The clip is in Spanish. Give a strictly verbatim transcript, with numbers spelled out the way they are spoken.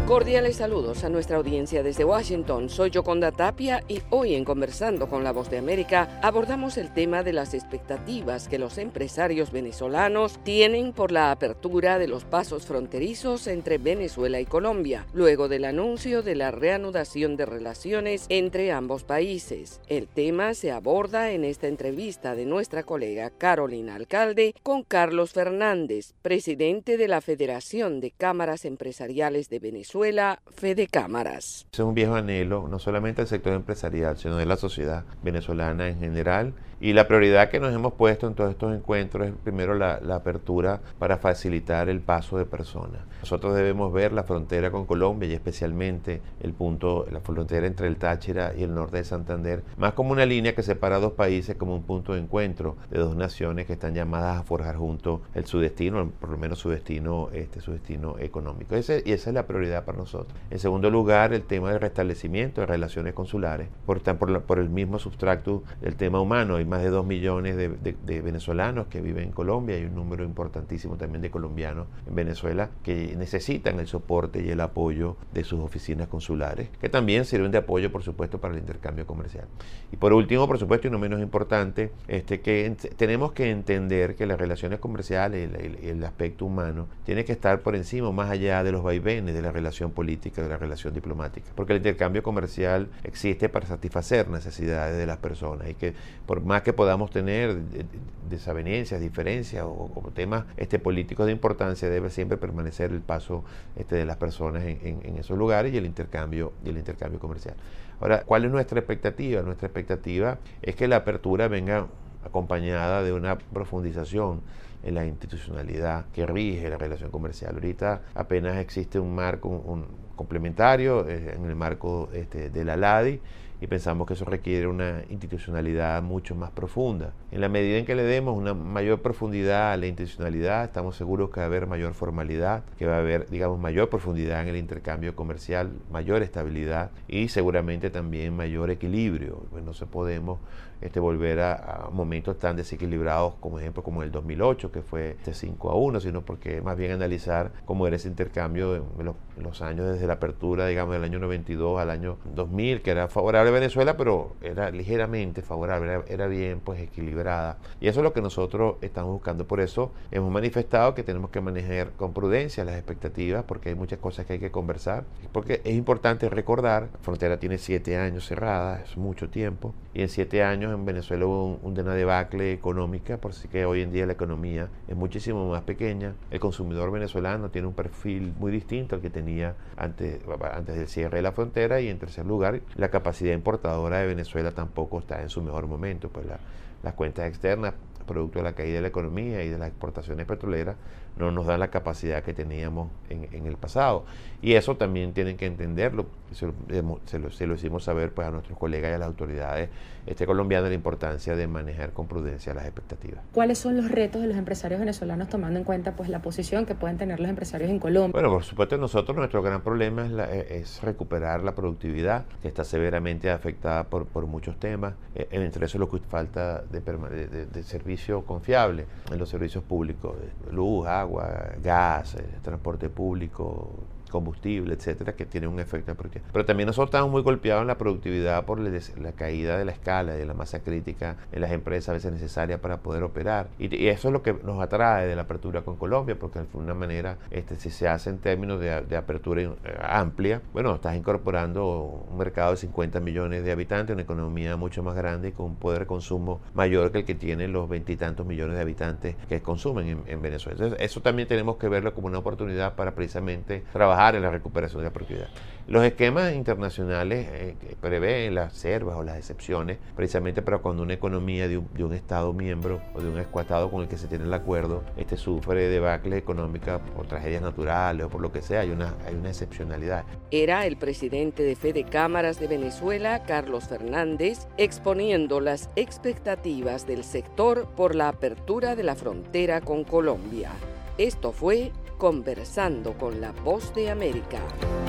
Cordiales saludos a nuestra audiencia desde Washington. Soy Yoconda Tapia y hoy en Conversando con la Voz de América abordamos el tema de las expectativas que los empresarios venezolanos tienen por la apertura de los pasos fronterizos entre Venezuela y Colombia, luego del anuncio de la reanudación de relaciones entre ambos países. El tema se aborda en esta entrevista de nuestra colega Carolina Alcalde con Carlos Fernández, presidente de la Federación de Cámaras Empresariales de Venezuela, Fedecámaras. Es un viejo anhelo, no solamente del sector empresarial, sino de la sociedad venezolana en general. Y la prioridad que nos hemos puesto en todos estos encuentros es primero la, la apertura para facilitar el paso de personas. Nosotros debemos ver la frontera con Colombia y especialmente el punto, la frontera entre el Táchira y el norte de Santander, más como una línea que separa dos países, como un punto de encuentro de dos naciones que están llamadas a forjar juntos el su destino, por lo menos su destino, este, su destino económico. Ese, y esa es la prioridad para nosotros. En segundo lugar, el tema del restablecimiento de relaciones consulares, por, por, la, por el mismo substrato del tema humano. Hay más de dos millones de, de, de venezolanos que viven en Colombia y un número importantísimo también de colombianos en Venezuela que necesitan el soporte y el apoyo de sus oficinas consulares, que también sirven de apoyo, por supuesto, para el intercambio comercial. Y por último, por supuesto, y no menos importante, este, que ent- tenemos que entender que las relaciones comerciales y el, el aspecto humano tiene que estar por encima, más allá de los vaivenes de la relación política, de la relación diplomática, porque el intercambio comercial existe para satisfacer necesidades de las personas y que por más que podamos tener desavenencias, diferencias o, o temas este, políticos de importancia, debe siempre permanecer el paso este, de las personas en, en, en esos lugares y el intercambio y el intercambio comercial. Ahora, ¿cuál es nuestra expectativa? Nuestra expectativa es que la apertura venga acompañada de una profundización en la institucionalidad que rige la relación comercial. Ahorita apenas existe un marco un, un complementario eh, en el marco este, de la LADI, y pensamos que eso requiere una institucionalidad mucho más profunda. En la medida en que le demos una mayor profundidad a la institucionalidad, estamos seguros que va a haber mayor formalidad, que va a haber, digamos, mayor profundidad en el intercambio comercial, mayor estabilidad y seguramente también mayor equilibrio. Pues no se podemos este, volver a, a momentos tan desequilibrados como ejemplo como el dos mil ocho, que fue este cinco a uno, sino porque más bien analizar cómo era ese intercambio en los, en los años desde la apertura, digamos, del año noventa y dos al año dos mil, que era favorable a Venezuela, pero era ligeramente favorable, era, era bien pues equilibrada. Y eso es lo que nosotros estamos buscando. Por eso hemos manifestado que tenemos que manejar con prudencia las expectativas, porque hay muchas cosas que hay que conversar, porque es importante recordar, la frontera tiene siete años cerrada, es mucho tiempo, y en siete años en Venezuela hubo un, un, una debacle económica, por si que hoy en día la economía es muchísimo más pequeña. El consumidor venezolano tiene un perfil muy distinto al que tenía antes, antes del cierre de la frontera, y en tercer lugar, la capacidad importadora de Venezuela tampoco está en su mejor momento, pues la, las cuentas externas, producto de la caída de la economía y de las exportaciones petroleras, no nos dan la capacidad que teníamos en, en el pasado. Y eso también tienen que entenderlo. Se lo, se lo, se lo hicimos saber pues, a nuestros colegas y a las autoridades este, colombianas la importancia de manejar con prudencia las expectativas. ¿Cuáles son los retos de los empresarios venezolanos tomando en cuenta pues, la posición que pueden tener los empresarios en Colombia? Bueno, por supuesto, nosotros nuestro gran problema es, la, es recuperar la productividad, que está severamente afectada por, por muchos temas. Eh, entre eso lo que falta de, de, de, de servicio confiable en los servicios públicos, luz, agua, gas, eh, transporte público, combustible, etcétera, que tiene un efecto en productividad. Pero también nosotros estamos muy golpeados en la productividad por la caída de la escala, de la masa crítica en las empresas a veces necesaria para poder operar. Y, y eso es lo que nos atrae de la apertura con Colombia, porque de alguna manera, este, si se hace en términos de, de apertura eh, amplia, bueno, estás incorporando un mercado de cincuenta millones de habitantes, una economía mucho más grande y con un poder de consumo mayor que el que tienen los veintitantos millones de habitantes que consumen en, en Venezuela. Entonces, eso también tenemos que verlo como una oportunidad para precisamente trabajar en la recuperación de la propiedad. Los esquemas internacionales eh, que prevén las reservas o las excepciones precisamente para cuando una economía de un, de un Estado miembro o de un Estado con el que se tiene el acuerdo este, sufre debacle económica por tragedias naturales o por lo que sea, hay una, hay una excepcionalidad. Era el presidente de Fedecámaras de Venezuela, Carlos Fernández, exponiendo las expectativas del sector por la apertura de la frontera con Colombia. Esto fue Conversando con la Voz de América.